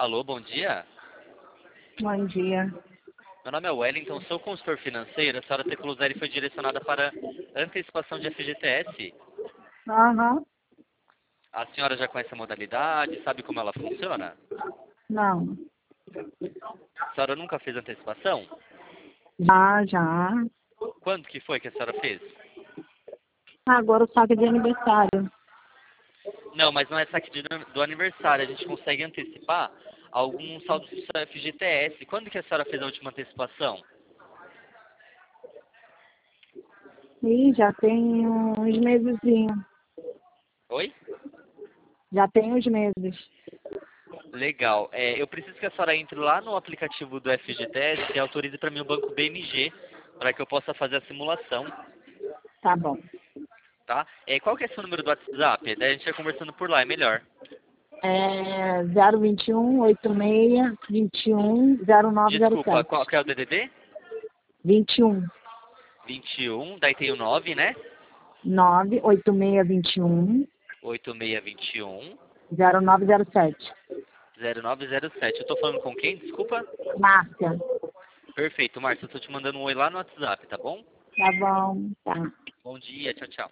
Alô, bom dia. Bom dia. Meu nome é Wellington, sou consultor financeiro. A senhora Tecluseri foi direcionada para antecipação de FGTS. Aham. A senhora já conhece a modalidade, sabe como ela funciona? Não. A senhora nunca fez antecipação? Já. Quando que foi que a senhora fez? Agora o saque de aniversário. Não, mas não é saque do aniversário. A gente consegue antecipar alguns saldos do seu FGTS. Quando que a senhora fez a última antecipação? Ih, já tem uns mesezinhos. Oi? Já tem uns meses. Legal. Eu preciso que a senhora entre lá no aplicativo do FGTS e autorize para mim o banco BMG para que eu possa fazer a simulação, Tá bom. tá? Qual que é seu número do WhatsApp? Daí a gente vai conversando por lá, é melhor. É 021 86 21 Desculpa, 0907. qual que é o DDD? 21 21, daí tem o 9, né? 9 86 21 8621 0907. 0907. Eu tô falando com quem? Desculpa. Márcia. Perfeito, Márcio. Eu tô te mandando um oi lá no WhatsApp, tá bom? Tá bom. Tá. Bom dia, tchau, tchau.